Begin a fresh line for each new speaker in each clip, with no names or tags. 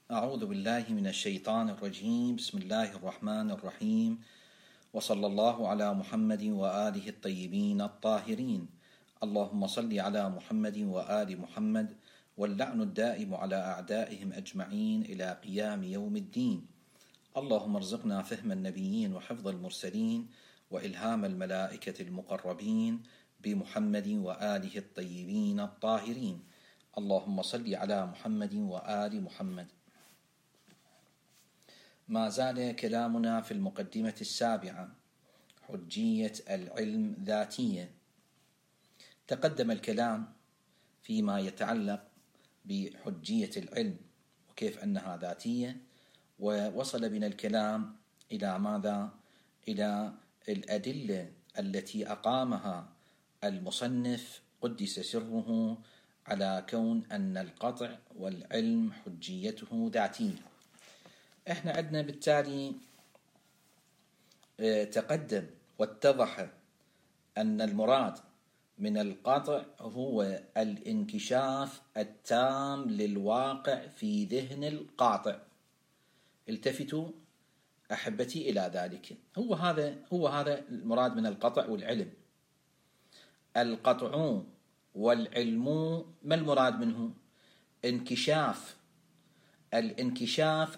أعوذ بالله من الشيطان الرجيم. بسم الله الرحمن الرحيم، وصلى الله على محمد وآله الطيبين الطاهرين. اللهم صل على محمد وآل محمد، واللعن الدائم على أعدائهم أجمعين إلى قيام يوم الدين. اللهم ارزقنا فهم النبيين وحفظ المرسلين وإلهام الملائكة المقربين بمحمد وآله الطيبين الطاهرين. اللهم صل على محمد وآل محمد. ما زال كلامنا في المقدمة السابعة، حجية العلم ذاتية. تقدم الكلام فيما يتعلق بحجية العلم وكيف أنها ذاتية، ووصل بنا الكلام إلى ماذا؟ إلى الأدلة التي أقامها المصنف قدس سره على كون أن القطع والعلم حجيته ذاتية. احنا عندنا بالتالي تقدم واتضح أن المراد من القطع هو الانكشاف التام للواقع في ذهن القاطع. التفتوا أحبتي إلى ذلك. هو هذا المراد من القطع والعلم. القطع والعلم ما المراد منه؟ الانكشاف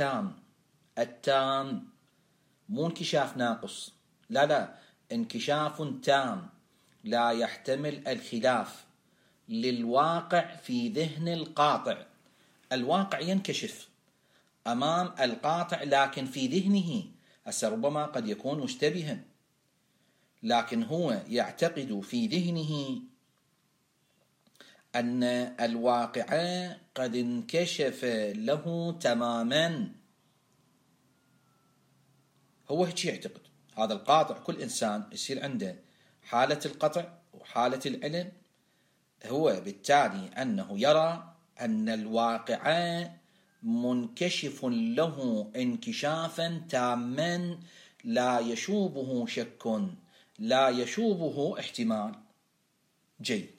التام، مو انكشاف ناقص، لا، انكشاف تام لا يحتمل الخلاف للواقع في ذهن القاطع. الواقع ينكشف أمام القاطع لكن في ذهنه ربما قد يكون مشتبها، لكن هو يعتقد في ذهنه أن الواقع قد انكشف له تماما. هو هيك يعتقد هذا القاطع. كل إنسان يصير عنده حالة القطع وحالة العلم، هو بالتالي أنه يرى أن الواقع منكشف له انكشافا تاما لا يشوبه شك، لا يشوبه احتمال. جيد.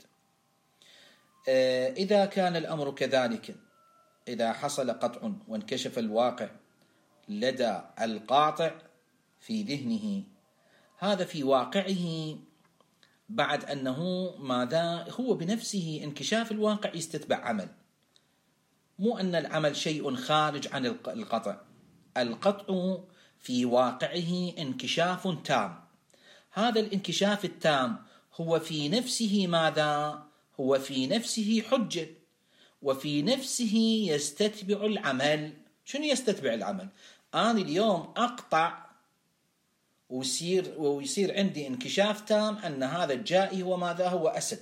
إذا كان الأمر كذلك، إذا حصل قطع وانكشف الواقع لدى القاطع في ذهنه، هذا في واقعه بعد أنه ماذا؟ هو بنفسه انكشاف الواقع يستتبع عمل، مو أن العمل شيء خارج عن القطع. القطع في واقعه انكشاف تام. هذا الانكشاف التام هو في نفسه ماذا؟ هو في نفسه حجة، وفي نفسه يستتبع العمل. شنو يستتبع العمل؟ أنا اليوم أقطع ويصير عندي انكشاف تام أن هذا الجائي هو ماذا؟ هو أسد.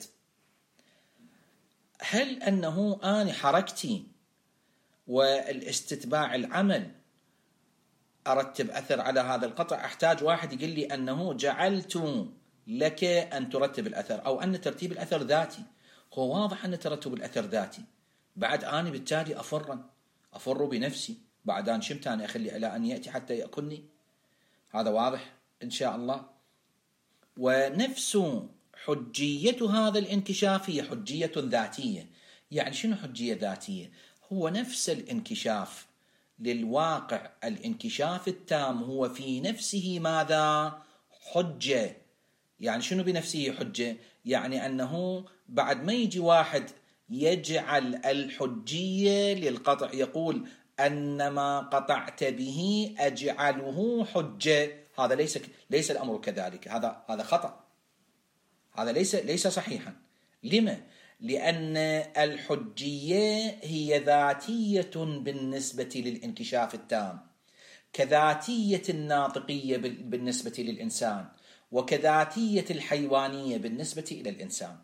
هل أنه أنا حركتي والاستتباع العمل أرتب أثر على هذا القطع؟ أحتاج واحد يقول لي أنه جعلت لك أن ترتب الأثر، أو أن ترتيب الأثر ذاتي. هو واضح أن ترتب الأثر ذاتي. بعد أنا بالتالي أفر بنفسي. بعد أن شمت أنا أخلي إلى أن يأتي حتى يأكلني. هذا واضح إن شاء الله. ونفس حجية هذا الانكشاف هي حجية ذاتية. يعني شنو حجية ذاتية؟ هو نفس الانكشاف للواقع، الانكشاف التام هو في نفسه ماذا؟ حجة. يعني شنو بنفسه حجة؟ يعني أنه بعد ما يجي واحد يجعل الحجية للقطع، يقول أن ما قطعت به أجعله حجة، هذا ليس الأمر كذلك. هذا خطأ، هذا ليس صحيحا. لما؟ لأن الحجية هي ذاتية بالنسبة للانكشاف التام، كذاتية الناطقية بالنسبة للإنسان، وكذاتية الحيوانية بالنسبة إلى الإنسان.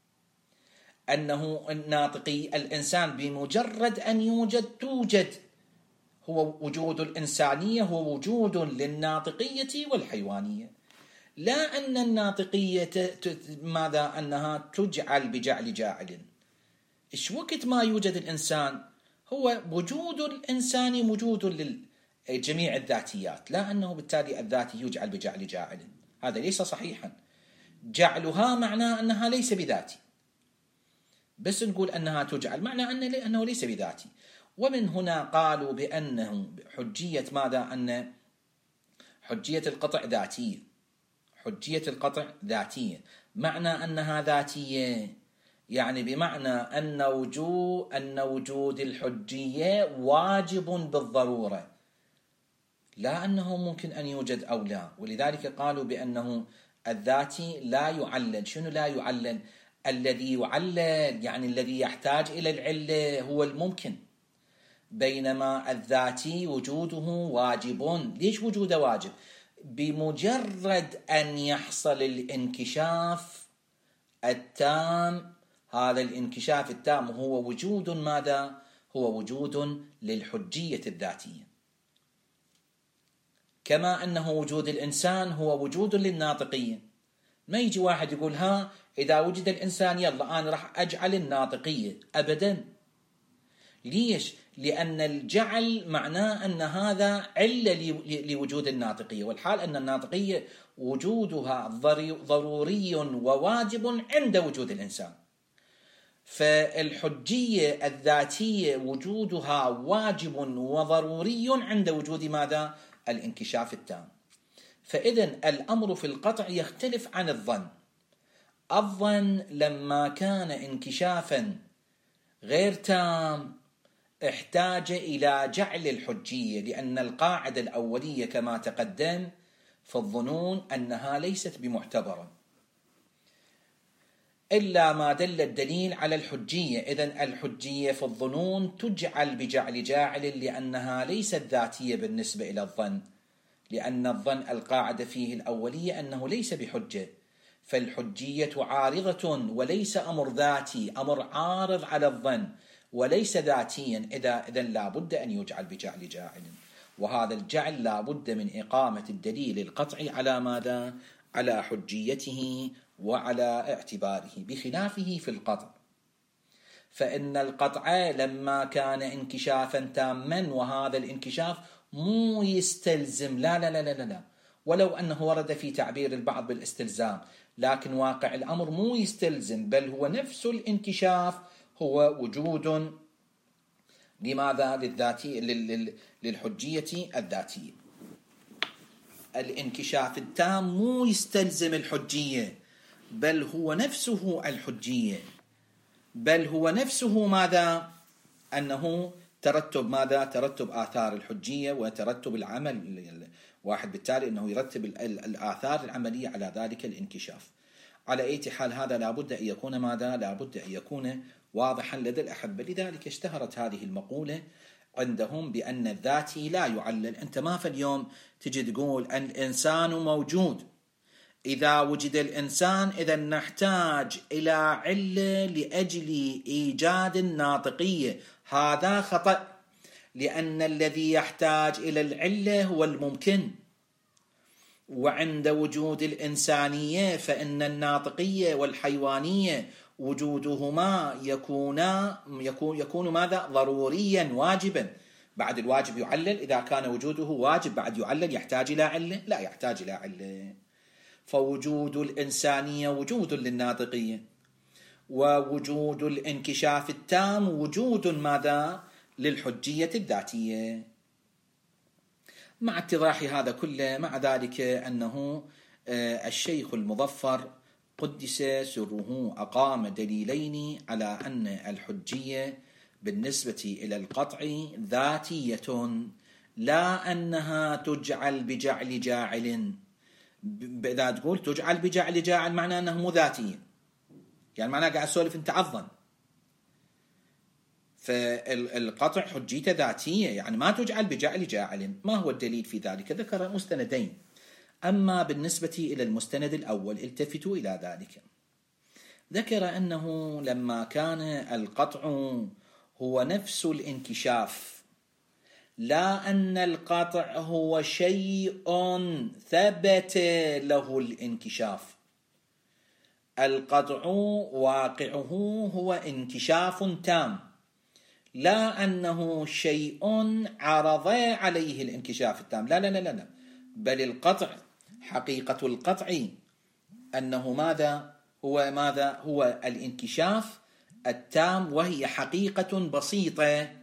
أنه الناطقي الإنسان بمجرد أن توجد، هو وجود الإنسانية هو وجود للناطقية والحيوانية. لا أن الناطقية ماذا؟ أنها تجعل بجعل جاعل. إيش وقت ما يوجد الإنسان هو وجود الإنسان وجود لجميع الذاتيات، لا أنه بالتالي الذاتي يجعل بجعل جاعل. هذا ليس صحيحا. جعلها معناه أنها ليس بذاتي، بس نقول أنها تجعل معناه أنه ليس بذاتي. ومن هنا قالوا بأنه حجية ماذا؟ أن حجية القطع ذاتية. حجية القطع ذاتية، معنى أنها ذاتية يعني بمعنى أن وجود الحجية واجب بالضرورة، لا أنه ممكن أن يوجد أو لا. ولذلك قالوا بأنه الذاتي لا يعلل. شنو لا يعلل؟ الذي يعلل يعني الذي يحتاج إلى العلة هو الممكن، بينما الذاتي وجوده واجب. ليش وجوده واجب؟ بمجرد أن يحصل الانكشاف التام، هذا الانكشاف التام هو وجود ماذا؟ هو وجود للحجية الذاتية، كما أنه وجود الإنسان هو وجود للناطقية. ما يجي واحد يقول إذا وجد الإنسان يلا أنا راح أجعل الناطقية، أبدا. ليش؟ لأن الجعل معناه أن هذا علة لوجود الناطقية، والحال أن الناطقية وجودها ضروري وواجب عند وجود الإنسان. فالحجية الذاتية وجودها واجب وضروري عند وجود ماذا؟ الانكشاف التام. فإذن الأمر في القطع يختلف عن الظن. الظن لما كان انكشافا غير تام احتاج إلى جعل الحجية، لأن القاعدة الأولية كما تقدم في الظنون أنها ليست بمعتبرة إلا ما دل الدليل على الحجية. إذن الحجية في الظنون تجعل بجعل جاعل، لأنها ليست ذاتية بالنسبة إلى الظن، لأن الظن القاعدة فيه الأولية أنه ليس بحجة، فالحجية عارضة وليس أمر ذاتي، أمر عارض على الظن وليس ذاتيا. إذن لا بد أن يجعل بجعل جاعل، وهذا الجعل لا بد من إقامة الدليل القطعي على ماذا؟ على حجيته وعلى اعتباره، بخلافه في القطع. فإن القطع لما كان انكشافا تاما، وهذا الانكشاف مو يستلزم، لا لا لا لا لا، ولو أنه ورد في تعبير البعض بالاستلزام، لكن واقع الأمر مو يستلزم، بل هو نفس الانكشاف هو وجود لماذا؟ للذاتي، للحجية الذاتية. الانكشاف التام مو يستلزم الحجية، بل هو نفسه الحجية، بل هو نفسه ماذا؟ أنه ترتب ماذا؟ ترتب آثار الحجية وترتب العمل واحد، بالتالي أنه يرتب الآثار العملية على ذلك الانكشاف. على أي حال هذا لابد أن يكون ماذا؟ لابد أن يكون واضحا لدى الأحبة. لذلك اشتهرت هذه المقولة عندهم بأن الذاتي لا يعلل. أنت ما في اليوم تجي تقول أن الإنسان موجود، إذا وجد الإنسان إذا نحتاج إلى علة لأجل إيجاد الناطقية، هذا خطأ، لأن الذي يحتاج إلى العلة هو الممكن. وعند وجود الإنسانية فإن الناطقية والحيوانية وجودهما يكون ماذا؟ ضروريا واجبا. بعد الواجب يعلل، إذا كان وجوده واجب بعد يعلل، يحتاج إلى علة؟ لا يحتاج إلى علة. فوجود الإنسانية وجود للناطقية، ووجود الانكشاف التام وجود ماذا؟ للحجية الذاتية. مع اتضاح هذا كله، مع ذلك أنه الشيخ المظفر قدس سره أقام دليلين على أن الحجية بالنسبة إلى القطع ذاتية، لا أنها تجعل بجعل جاعل. إذا تقول تجعل بجعل جاعل معناه أنه مو ذاتية، يعني معناه قاعد أسولف أنت عظا. فالقطع حجيته ذاتية، يعني ما تجعل بجعل جاعل. ما هو الدليل في ذلك؟ ذكر مستندين. أما بالنسبة إلى المستند الأول التفتوا إلى ذلك. ذكر أنه لما كان القطع هو نفس الانكشاف، لا أن القطع هو شيء ثبت له الانكشاف، القطع واقعه هو انكشاف تام، لا أنه شيء عرض عليه الانكشاف التام، لا لا لا لا، بل القطع حقيقة القطع أنه ماذا؟ هو الانكشاف التام، وهي حقيقة بسيطة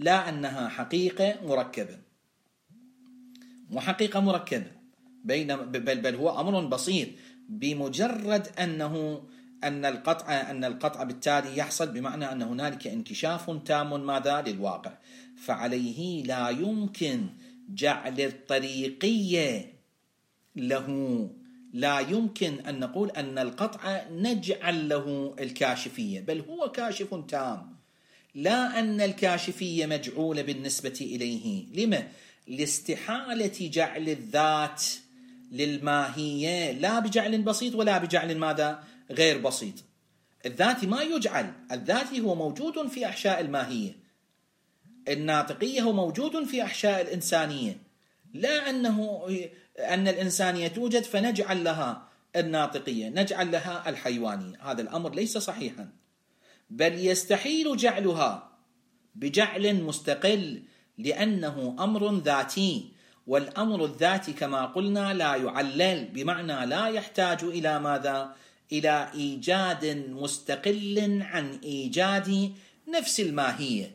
لا أنها حقيقة مركبة، مو حقيقة مركبة، بل هو أمر بسيط. بمجرد أن القطع بالتالي يحصل، بمعنى أن هنالك انكشاف تام ماذا للواقع، فعليه لا يمكن جعل الطريقية له، لا يمكن أن نقول أن القطع نجعل له الكاشفية، بل هو كاشف تام، لا أن الكاشفية مجعولة بالنسبة إليه. لما؟ لاستحالة جعل الذات للماهية لا بجعل بسيط ولا بجعل ماذا غير بسيط. الذاتي ما يجعل، الذاتي هو موجود في أحشاء الماهية، الناطقية هو موجود في أحشاء الإنسانية، لا أن الإنسانية توجد فنجعل لها الناطقية، نجعل لها الحيوانية. هذا الأمر ليس صحيحا، بل يستحيل جعلها بجعل مستقل، لأنه أمر ذاتي، والأمر الذاتي كما قلنا لا يعلل، بمعنى لا يحتاج إلى ماذا؟ إلى إيجاد مستقل عن إيجاد نفس الماهية.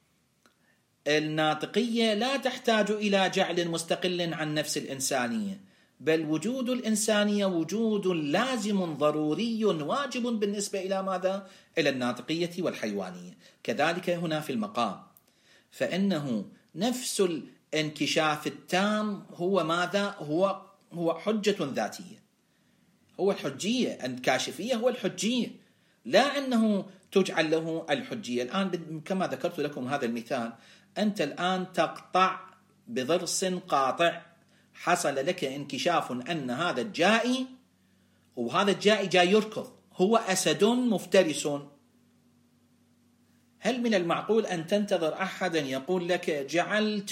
الناطقية لا تحتاج إلى جعل مستقل عن نفس الإنسانية، بل وجود الإنسانية وجود لازم ضروري واجب بالنسبة إلى ماذا؟ إلى الناطقية والحيوانية. كذلك هنا في المقام، فإنه نفس الانكشاف التام هو ماذا؟ هو حجة ذاتية، هو الحجية، الكاشفية هو الحجية، لا أنه تجعل له الحجية. الآن كما ذكرت لكم هذا المثال، أنت الآن تقطع بضرس قاطع، حصل لك انكشاف أن هذا الجائي، وهذا الجائي جاي يركض، هو أسد مفترس. هل من المعقول أن تنتظر أحدا يقول لك جعلت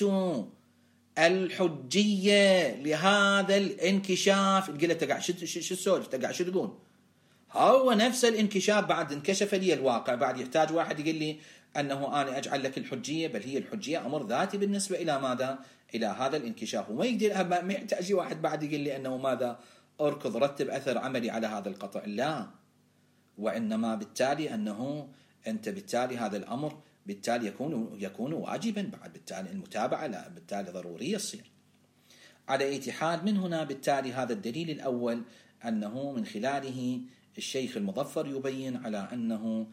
الحجية لهذا الانكشاف؟ تقول له تقع شو السولف، تقع شو تقول؟ هو نفس الانكشاف بعد انكشف لي الواقع، بعد يحتاج واحد يقول لي أنه أنا أجعل لك الحجية؟ بل هي الحجية أمر ذاتي بالنسبة إلى ماذا؟ إلى هذا الانكشاف. وما يقدر، ما يحتاج واحد بعد يقول لي أنه ماذا؟ أركض رتب أثر عملي على هذا القطع، لا، وإنما بالتالي أنه أنت بالتالي هذا الأمر بالتالي يكون واجبا، بعد بالتالي المتابعة لا بالتالي ضرورية تصير. على أي حال، من هنا بالتالي هذا الدليل الأول أنه من خلاله الشيخ المظفر يبين على أنه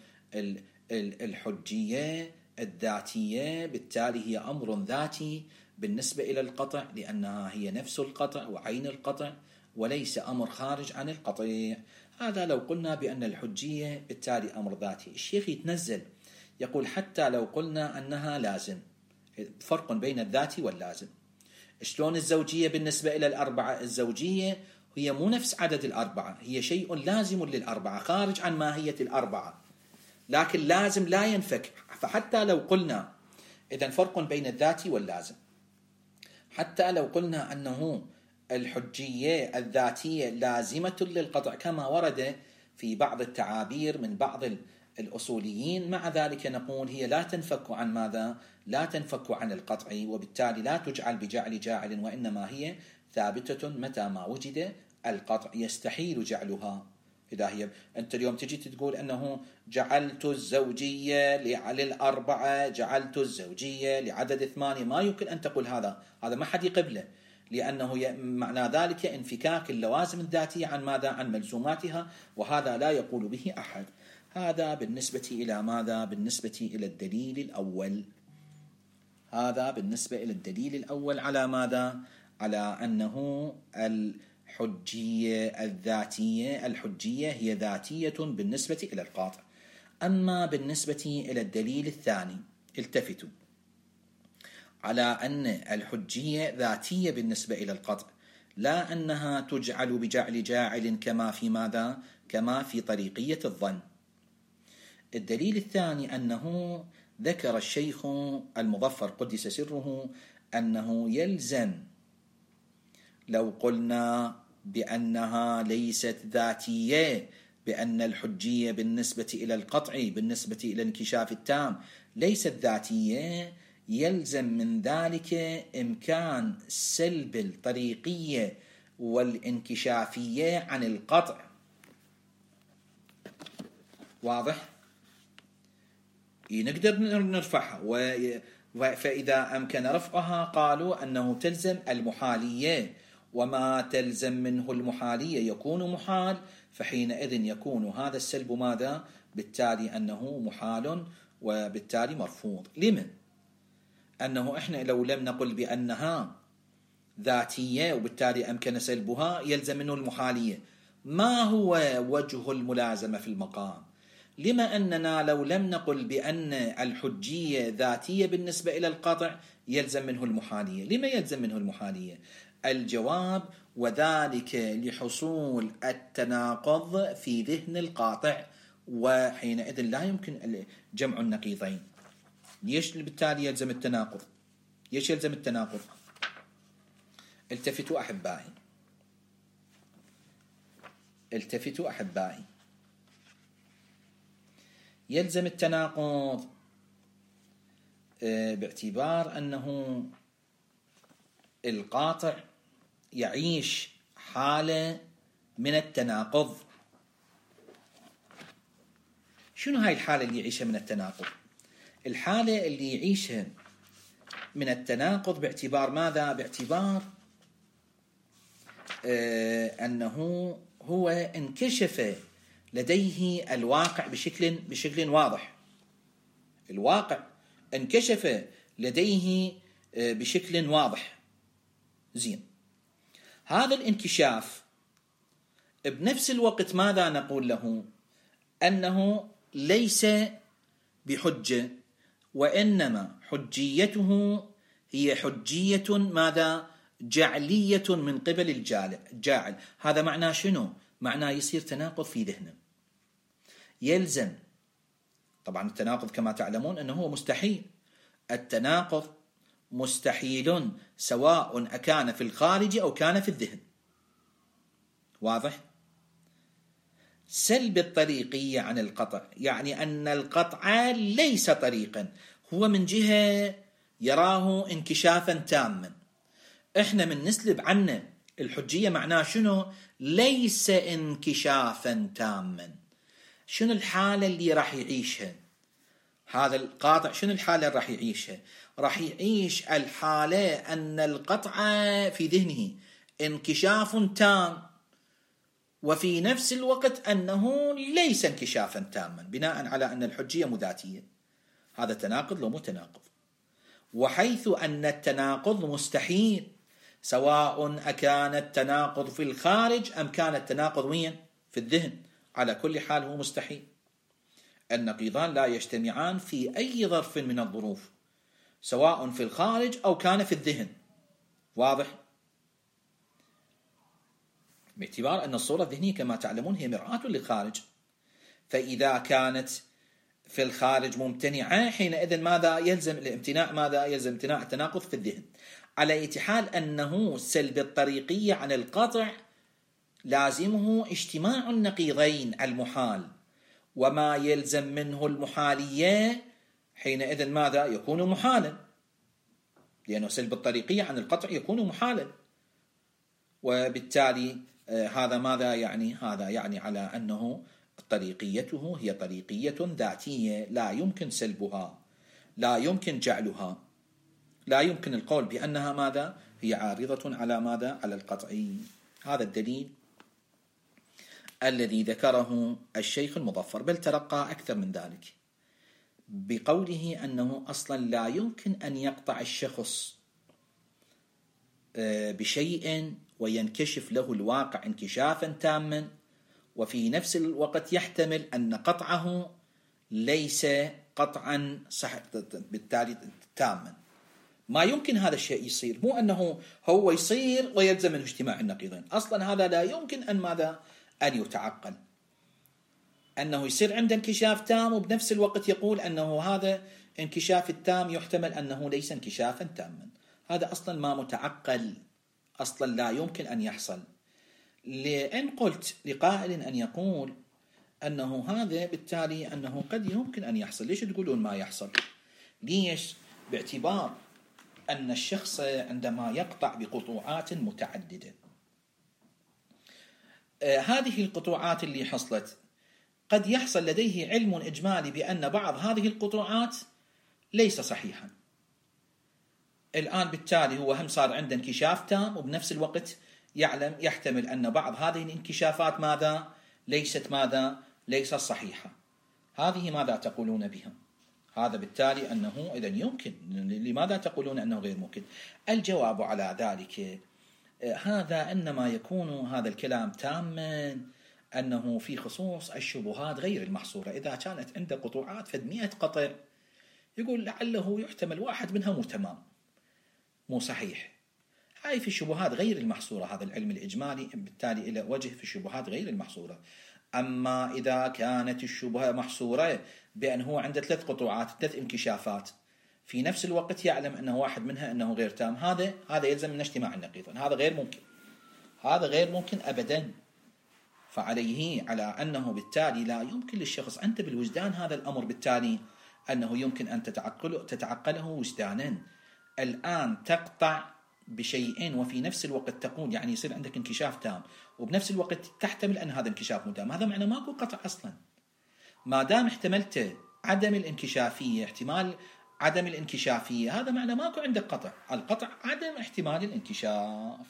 الحجية الذاتية بالتالي هي أمر ذاتي بالنسبة إلى القطع، لأنها هي نفس القطع وعين القطع، وليس أمر خارج عن القطع. هذا لو قلنا بأن الحجية بالتالي أمر ذاتي. الشيخ يتنزل يقول حتى لو قلنا أنها لازم، فرق بين الذاتي واللازم. شلون الزوجية بالنسبة إلى الأربعة؟ الزوجية هي مو نفس عدد الأربعة، هي شيء لازم للأربعة خارج عن ماهية الأربعة، لكن لازم لا ينفك. فحتى لو قلنا إذن فرق بين الذاتي واللازم، حتى لو قلنا أنه الحجية الذاتية لازمة للقطع كما ورد في بعض التعابير من بعض الأصوليين، مع ذلك نقول هي لا تنفك عن ماذا؟ لا تنفك عن القطع، وبالتالي لا تجعل بجعل جاعل، وإنما هي ثابتة متى ما وجد القطع، يستحيل جعلها. إذا هي أنت اليوم تجي تقول أنه جعلت الزوجية للأربعة، جعلت الزوجية لعدد 8، ما يمكن أن تقول هذا ما حد يقبله، لأنه معنى ذلك انفكاك اللوازم الذاتية عن ماذا؟ عن ملزوماتها، وهذا لا يقول به أحد. هذا بالنسبة إلى ماذا؟ بالنسبة إلى الدليل الأول. هذا بالنسبة إلى الدليل الأول على ماذا؟ على أنه الحجية الذاتية، الحجية هي ذاتية بالنسبة إلى القاطع. أما بالنسبة إلى الدليل الثاني، التفتوا على أن الحجية ذاتية بالنسبة إلى القطع، لا أنها تجعل بجعل جاعل كما في ماذا؟ كما في طريقية الظن. الدليل الثاني أنه ذكر الشيخ المظفر قدس سره أنه يلزم لو قلنا بأنها ليست ذاتية، بأن الحجية بالنسبة إلى القطع بالنسبة إلى الانكشاف التام ليست ذاتية، يلزم من ذلك إمكان سلب الطريقية والانكشافية عن القطع. واضح؟ نقدر نرفعها فإذا أمكن رفعها قالوا أنه تلزم المحالية، وما تلزم منه المحالية يكون محال، فحينئذ يكون هذا السلب ماذا؟ بالتالي أنه محال وبالتالي مرفوض. لمن؟ أنه إحنا لو لم نقل بأنها ذاتية وبالتالي أمكن سلبها يلزم منه المحالية. ما هو وجه الملازمة في المقام؟ لما أننا لو لم نقل بأن الحجية ذاتية بالنسبة إلى القطع يلزم منه المحالية؟ لما يلزم منه المحالية؟ الجواب: وذلك لحصول التناقض في ذهن القاطع، وحينئذ لا يمكن جمع النقيضين. ليش بالتالي يلزم التناقض؟ ليش يلزم التناقض؟ التفتوا أحبائي، التفتوا أحبائي. يلزم التناقض باعتبار أنه القاطع يعيش حالة من التناقض. شنو هاي الحالة اللي يعيشها من التناقض؟ الحالة اللي يعيشها من التناقض باعتبار ماذا؟ باعتبار أنه هو انكشف لديه الواقع بشكل واضح. الواقع انكشف لديه بشكل واضح. زين، هذا الانكشاف بنفس الوقت ماذا نقول له؟ أنه ليس بحجة، وإنما حجيته هي حجية ماذا؟ جعلية من قبل الجاعل. هذا معناه شنو؟ معناه يصير تناقض في ذهنه. يلزم طبعا التناقض كما تعلمون أنه هو مستحيل. التناقض مستحيل سواء أكان في الخارج أو كان في الذهن. واضح؟ سلب الطريقية عن القطع يعني أن القطع ليس طريقا، هو من جهة يراه انكشافا تاما. إحنا من نسلب عنه الحجية معناه شنو؟ ليس انكشافا تاما. شنو الحالة اللي راح يعيشها هذا القاطع؟ شنو الحالة اللي راح يعيشها؟ راح يعيش الحالة أن القطع في ذهنه انكشاف تام، وفي نفس الوقت أنه ليس انكشافا تاما، بناء على أن الحجية مذاتية. هذا تناقض لو مو تناقض. وحيث أن التناقض مستحيل سواء أكان التناقض في الخارج أم كان التناقض وين؟ في الذهن. على كل حال هو مستحيل. النقيضان لا يجتمعان في أي ظرف من الظروف، سواء في الخارج أو كان في الذهن. واضح؟ باعتبار أن الصورة الذهنية كما تعلمون هي مرآة للخارج، فإذا كانت في الخارج ممتنعة حينئذ ماذا يلزم الامتناع؟ ماذا يلزم امتناع التناقض في الذهن. على أي حال أنه سلب الطريقية عن القطع لازمه اجتماع النقيضين المحال، وما يلزم منه المحالية حينئذ ماذا؟ يكون محالا، لأنه سلب الطريقية عن القطع يكون محالا. وبالتالي هذا ماذا يعني؟ هذا يعني على أنه طريقيته هي طريقية ذاتية لا يمكن سلبها، لا يمكن جعلها، لا يمكن القول بأنها ماذا؟ هي عارضة على ماذا؟ على القطعي. هذا الدليل الذي ذكره الشيخ المظفر، بل ترقى أكثر من ذلك بقوله أنه أصلا لا يمكن أن يقطع الشخص بشيء وينكشف له الواقع انكشافا تاما، وفي نفس الوقت يحتمل أن قطعه ليس قطعا صح بالتالي تاما. ما يمكن هذا الشيء يصير. مو أنه هو يصير ويلزم منه اجتماع النقيضين، أصلا هذا لا يمكن أن ماذا؟ أن يتعقل. أنه يصير عنده انكشاف تام وبنفس الوقت يقول أنه هذا انكشاف التام يحتمل أنه ليس انكشافا تاما. هذا أصلا ما متعقل، أصلا لا يمكن أن يحصل. لأن قلت لقائل أن يقول أنه هذا بالتالي أنه قد يمكن أن يحصل، ليش تقولون ما يحصل؟ ليش؟ باعتبار أن الشخص عندما يقطع بقطوعات متعددة، هذه القطوعات اللي حصلت قد يحصل لديه علم إجمالي بأن بعض هذه القطوعات ليس صحيحا، الآن بالتالي هو هم صار عنده انكشاف تام، وبنفس الوقت يحتمل أن بعض هذه الانكشافات ماذا؟ ليست صحيحة. هذه ماذا تقولون بها؟ هذا بالتالي أنه إذا يمكن. لماذا تقولون أنه غير ممكن؟ الجواب على ذلك هذا إنما يكون هذا الكلام تاما أنه في خصوص الشبهات غير المحصورة. إذا كانت عنده قطوعات فد 100 قطع، يقول لعله يحتمل واحد منها مو تمام، مو صحيح. هاي في الشبهات غير المحصورة. هذا العلم الإجمالي بالتالي إلى وجه في الشبهات غير المحصورة. أما إذا كانت الشبهة محصورة بأن هو عنده 3 قطوعات، 3 انكشافات، في نفس الوقت يعلم أنه واحد منها أنه غير تام، هذا يلزم من اجتماع النقيضين. هذا غير ممكن، هذا غير ممكن أبدا. فعليه على أنه بالتالي لا يمكن للشخص أنت بالوجدان هذا الأمر، بالتالي أنه يمكن أن تتعقله وجدانا. الآن تقطع بشيئين وفي نفس الوقت تقول يعني يصير عندك انكشاف تام، وبنفس الوقت تحتمل أن هذا انكشاف مو تام. هذا معنى ماكو قطع أصلا. ما دام احتملت عدم الانكشافية، احتمال عدم الانكشافية، هذا معنى ماكو عندك قطع. القطع عدم احتمال الانكشاف.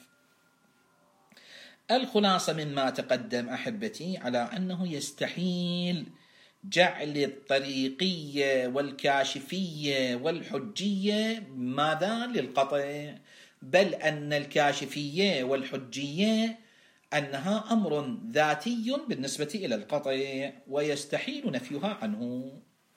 الخلاصة مما تقدم أحبتي على أنه يستحيل جعل الطريقية والكاشفية والحجية ماذا للقطع، بل أن الكاشفية والحجية أنها أمر ذاتي بالنسبة إلى القطع، ويستحيل نفيها عنه.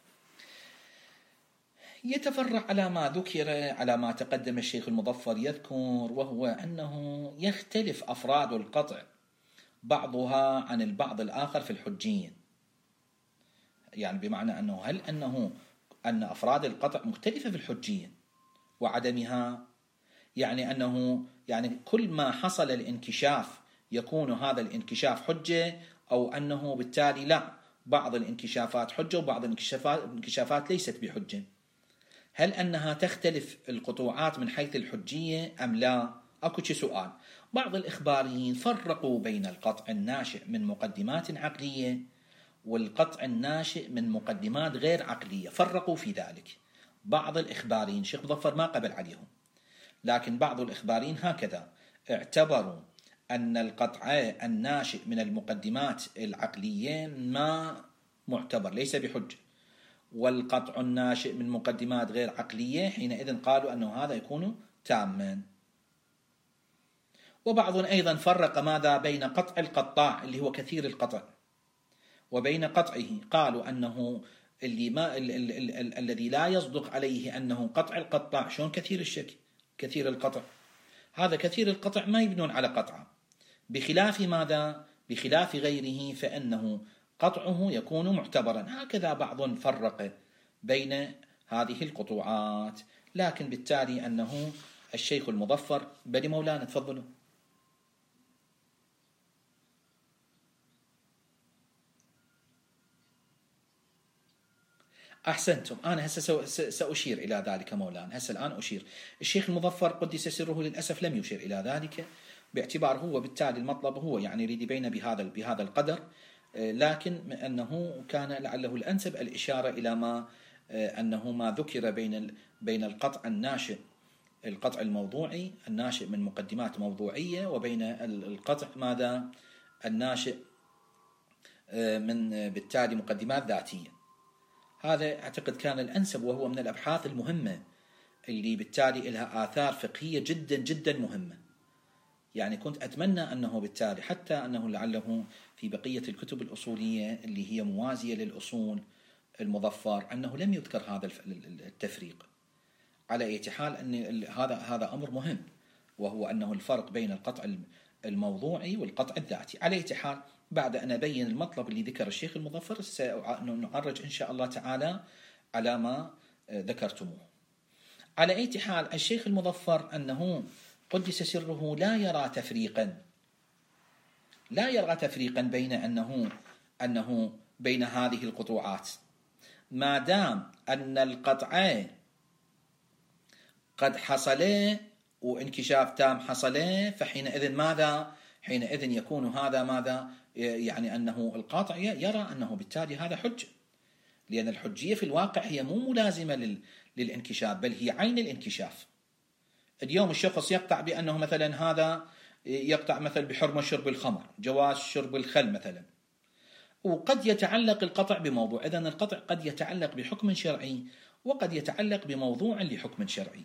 يتفرع على ما ذكر، على ما تقدم الشيخ المظفر يذكر، وهو أنه يختلف أفراد القطع بعضها عن البعض الآخر في الحجية. يعني بمعنى أنه هل أن أفراد القطع مختلفة في الحجية وعدمها، يعني أنه يعني كل ما حصل الانكشاف يكون هذا الانكشاف حجة، أو أنه بالتالي لا، بعض الانكشافات حجة وبعض الانكشافات ليست بحجة. هل أنها تختلف القطوعات من حيث الحجية أم لا؟ أكو سؤال. بعض الإخباريين فرقوا بين القطع الناشئ من مقدمات عقلية والقطع الناشئ من مقدمات غير عقلية، فرقوا في ذلك. بعض الإخباريين، شيخ مظفر ما قبل عليهم، لكن بعض الإخباريين هكذا اعتبروا أن القطع الناشئ من المقدمات العقلية ما معتبر، ليس بحجة، والقطع الناشئ من مقدمات غير عقلية حينئذ قالوا أنه هذا يكون تاما. وبعض أيضا فرق ماذا بين قطع القطاع اللي هو كثير القطع وبين قطعه، قالوا أنه الذي لا يصدق عليه أنه قطع القطاع، شون كثير الشك، كثير القطع، هذا كثير القطع ما يبنون على قطعه، بخلاف ماذا؟ بخلاف غيره فإنه قطعه يكون معتبرا. هكذا بعض فرق بين هذه القطوعات، لكن بالتالي أنه الشيخ المظفر بل مولانا تفضلوا. أحسنتم. أنا هسه سأشير إلى ذلك مولانا، هسه الآن أشير. الشيخ المظفر قدس سره للأسف لم يشير إلى ذلك، باعتبار هو بالتالي المطلب هو يعني يريد يبين بهذا القدر، لكن أنه كان لعله الأنسب الإشارة إلى ما أنه ما ذكر بين القطع الناشئ، القطع الموضوعي الناشئ من مقدمات موضوعية، وبين القطع ماذا؟ الناشئ من بالتالي مقدمات ذاتية. هذا أعتقد كان الأنسب، وهو من الأبحاث المهمة اللي بالتالي لها آثار فقهية جدا جدا مهمة. يعني كنت أتمنى أنه بالتالي حتى أنه لعله في بقية الكتب الأصولية اللي هي موازية للأصول المظفر أنه لم يذكر هذا التفريق. على أي حال أن هذا أمر مهم، وهو أنه الفرق بين القطع الموضوعي والقطع الذاتي. على أي حال بعد أن أبين المطلب اللي ذكر الشيخ المظفر سنعرج إن شاء الله تعالى على ما ذكرتموه. على أي حال الشيخ المظفر أنه قدس سره لا يرى تفريقا بين أنه بين هذه القطوعات، ما دام أن القطع قد حصل وانكشاف تام حصل، فحينئذ ماذا؟ حينئذ يكون هذا ماذا؟ يعني أنه القاطع يرى أنه بالتالي هذا حجة، لأن الحجية في الواقع هي مو ملازمة للانكشاف، بل هي عين الانكشاف. اليوم الشخص يقطع بأنه مثلا هذا يقطع مثلا بحرمة شرب الخمر، جواز شرب الخل مثلا، وقد يتعلق القطع بموضوع. إذن القطع قد يتعلق بحكم شرعي وقد يتعلق بموضوع لحكم شرعي.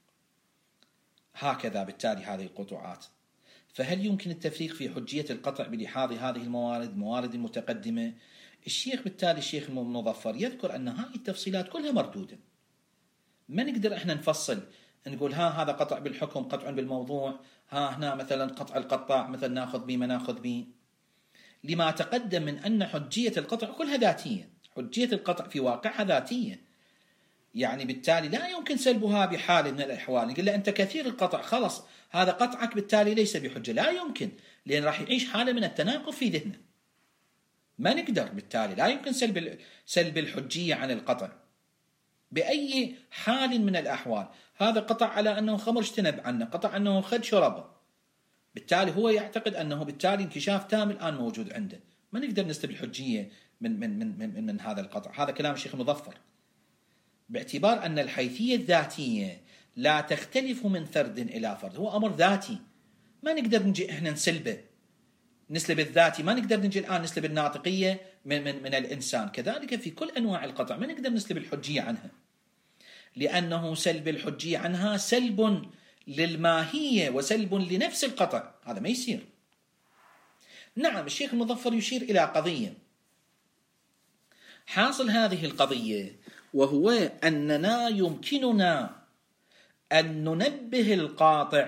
هكذا بالتالي هذه القطوعات. فهل يمكن التفريق في حجية القطع بلحاظ هذه الموارد المتقدمة؟ الشيخ بالتالي الشيخ المظفر يذكر أن هذه التفصيلات كلها مردودة. ما نقدر احنا نفصل نقول هذا قطع بالحكم، قطع بالموضوع، هنا مثلا قطع القطاع مثلا ناخذ به ما ناخذ به، لما تقدم من أن حجية القطع كلها ذاتية. حجية القطع في واقعها ذاتية، يعني بالتالي لا يمكن سلبها بحال من الأحوال. نقول له أنت كثير القطع، خلص هذا قطعك بالتالي ليس بحجة. لا يمكن، لأن راح يعيش حالة من التناقض في ذهنه. ما نقدر بالتالي، لا يمكن سلب الحجية عن القطع بأي حال من الأحوال. هذا قطع على أنه خمر اجتنب عنه، قطع أنه خد شربه، بالتالي هو يعتقد أنه بالتالي انكشاف تام الآن موجود عنده. ما نقدر نسلب الحجية من هذا القطع. هذا كلام الشيخ المظفر، باعتبار أن الحيثية الذاتية لا تختلف من فرد إلى فرد، هو أمر ذاتي. ما نقدر نجي إحنا نسلب الذاتي. ما نقدر نجي الآن نسلب الناطقية من الإنسان. كذلك في كل أنواع القطع ما نقدر نسلب الحجية عنها، لأنه سلب الحجية عنها سلب للماهية وسلب لنفس القطع، هذا ما يصير. نعم، الشيخ المظفر يشير إلى قضية، حاصل هذه القضية وهو أننا يمكننا أن ننبه القاطع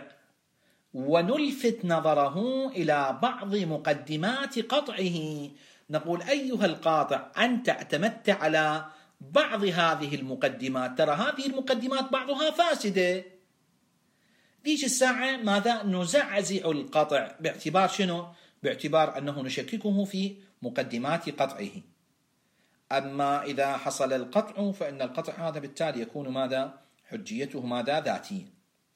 ونلفت نظره إلى بعض مقدمات قطعه. نقول أيها القاطع، أنت اعتمدت على بعض هذه المقدمات، ترى هذه المقدمات بعضها فاسدة. ديش الساعة ماذا؟ نزعزع القطع. باعتبار شنو؟ باعتبار أنه نشككه في مقدمات قطعه. أما إذا حصل القطع فإن القطع هذا بالتالي يكون ماذا؟ حجيته ماذا؟ ذاتية.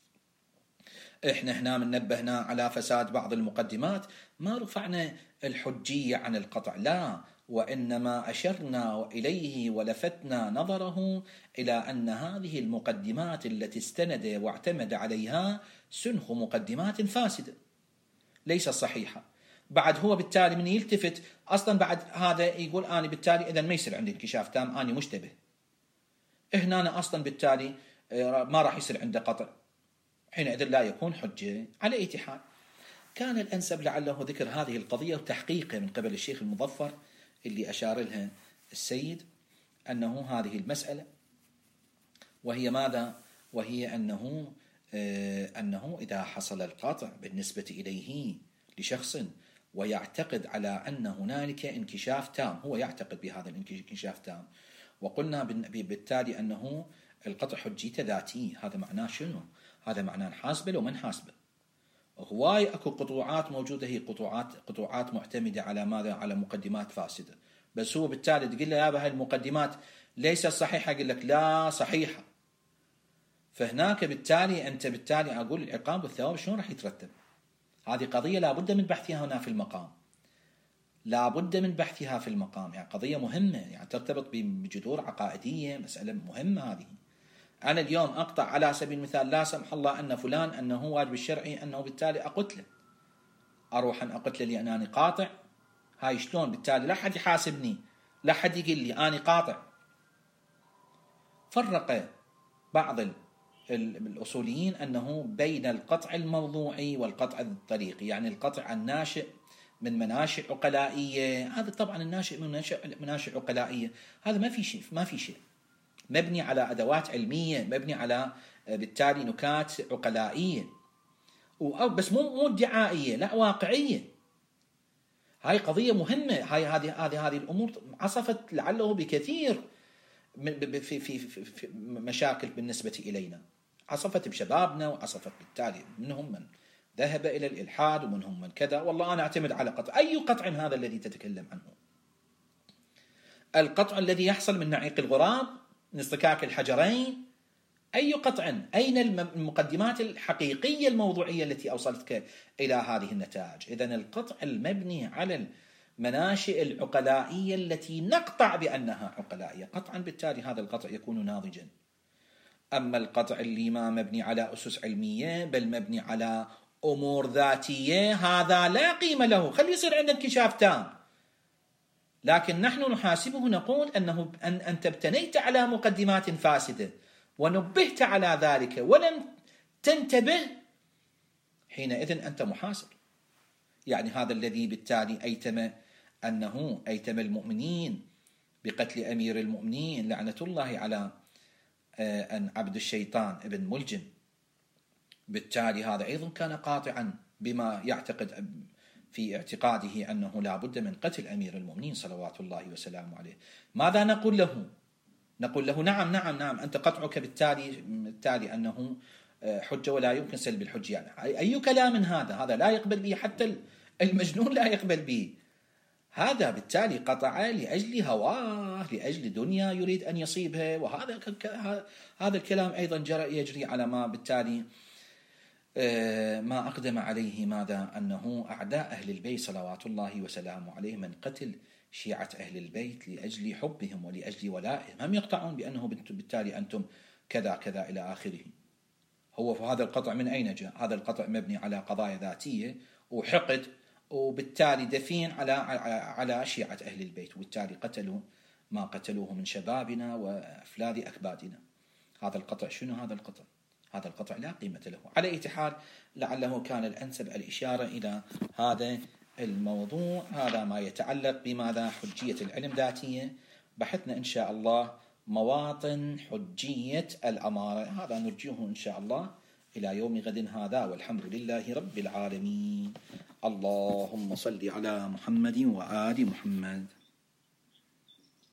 إحنا هنا من نبهنا على فساد بعض المقدمات، ما رفعنا الحجية عن القطع، لا، وإنما أشرنا إليه ولفتنا نظره إلى أن هذه المقدمات التي استند واعتمد عليها سنخ مقدمات فاسدة ليس صحيحة. بعد هو بالتالي من يلتفت أصلا بعد هذا يقول أنا بالتالي إذن ما يصير عندي انكشاف تام، أنا مشتبه، هنا أنا أصلا بالتالي ما راح يصير عنده قطع، حينئذ لا يكون حجة. على أي حال كان الأنسب لعله ذكر هذه القضية وتحقيقها من قبل الشيخ المظفر اللي أشار لها السيد، أنه هذه المسألة وهي ماذا؟ وهي أنه إذا حصل القطع بالنسبة إليه لشخص ويعتقد على أن هنالك انكشاف تام، هو يعتقد بهذا الانكشاف تام، وقلنا بالتالي أنه القطع حجيته ذاتي. هذا معناه شنو؟ هذا معناه نحاسبه لو ما نحاسبه. هواي اكو قطوعات موجوده، هي قطوعات معتمده على ماذا؟ على مقدمات فاسده، بس هو بالتالي تقول له يا هاي المقدمات ليست صحيحه، يقول لك لا صحيحه. فهناك بالتالي انت بالتالي اقول العقاب والثواب شلون راح يترتب؟ هذه قضيه لابد من بحثها هنا في المقام، لابد من بحثها في المقام، يعني قضيه مهمه، يعني ترتبط بجذور عقائديه، مساله مهمه هذه. أنا اليوم أقطع على سبيل المثال لا سمح الله أن فلان أنه واجب الشرعي أنه بالتالي أقتله، أروح أن أقتله لأنني قاطع. هاي شلون؟ بالتالي لا حد يحاسبني، لا حد يقول لي أنا قاطع. فرق بعض الأصوليين أنه بين القطع الموضوعي والقطع الطريقي، يعني القطع الناشئ من مناشئ عقلائية، هذا طبعا الناشئ من مناشئ عقلائية، هذا ما في شيء مبني على أدوات علمية، مبني على بالتالي نكات عقلائية، بس مو ادعائية، لا واقعية. هاي قضية مهمة. هذه الأمور عصفت لعله بكثير في مشاكل بالنسبة إلينا، عصفت بشبابنا، وعصفت بالتالي منهم من ذهب إلى الإلحاد ومنهم من كذا. والله أنا أعتمد على قطع. أي قطع هذا الذي تتكلم عنه؟ القطع الذي يحصل من نعيق الغراب، من اصطكاك الحجرين؟ أي قطع؟ أين المقدمات الحقيقية الموضوعية التي أوصلتك إلى هذه النتائج؟ إذن القطع المبني على المناشئ العقلائية التي نقطع بأنها عقلائية، قطعا بالتالي هذا القطع يكون ناضجا. أما القطع اللي ما مبني على أسس علمية بل مبني على أمور ذاتية هذا لا قيمة له، خلي يصير عندنا انكشاف تام. لكن نحن نحاسبه نقول أنه أنت ابتنيت على مقدمات فاسدة ونبهت على ذلك ولم تنتبه، حينئذ أنت محاسب. يعني هذا الذي بالتالي أيتم المؤمنين بقتل أمير المؤمنين لعنة الله على أن عبد الشيطان ابن ملجم، بالتالي هذا أيضا كان قاطعا بما يعتقد في اعتقاده أنه لا بد من قتل أمير المؤمنين صلوات الله وسلامه عليه. ماذا نقول له؟ نقول له نعم نعم نعم، أنت قطعك بالتالي أنه حجة ولا يمكن سلب الحجة. يعني أي كلام هذا لا يقبل به، حتى المجنون لا يقبل به. هذا بالتالي قطع لأجل هواه، لأجل دنيا يريد أن يصيبها، وهذا هذا الكلام أيضا يجري على ما بالتالي ما أقدم عليه ماذا؟ أنه أعداء أهل البيت صلوات الله وسلامه عليه من قتل شيعة أهل البيت لأجل حبهم ولأجل ولائهم، هم يقطعون بأنه بالتالي أنتم كذا كذا إلى آخره. هو هذا القطع من أين جاء؟ هذا القطع مبني على قضايا ذاتية وحقد، وبالتالي دفين على شيعة أهل البيت، وبالتالي قتلوا ما قتلوه من شبابنا وأفلاذ أكبادنا. هذا القطع شنو؟ هذا القطع لا قيمة له. على أي حال لعله كان الأنسب الإشارة إلى هذا الموضوع. هذا ما يتعلق بماذا؟ حجية العلم ذاتية. بحثنا إن شاء الله مواطن حجية الأمارة، هذا نرجيه إن شاء الله إلى يوم غد هذا، والحمد لله رب العالمين. اللهم صل على محمد وآل محمد.